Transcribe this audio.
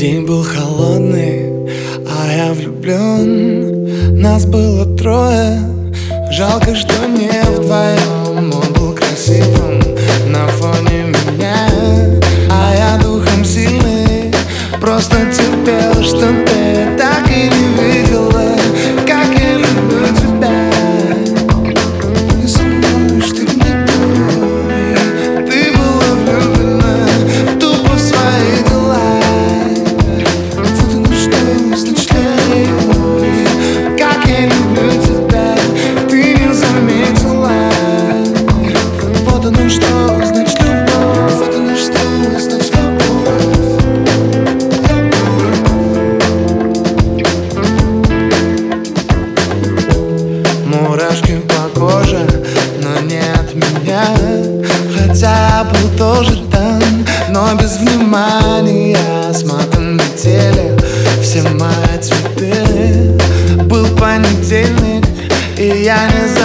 День был холодный, а я влюблен. Нас было трое, жалко, что не вдвоем. Он был красивым на фоне меня, а я духом сильный, просто терпел, что ты так и не видела, как я люблю тебя. И со мной, что не той, ты была влюблена тупо в свои дела. Вот оно что, значит любовь, как я люблю тебя, ты не заметила. Вот оно что, значит любовь, вот оно что, значит любовь. Мурашки по коже, но не от меня, хотя я был тоже там, но без внимания. С матом летели все мои цветы. Был понедельник, и я не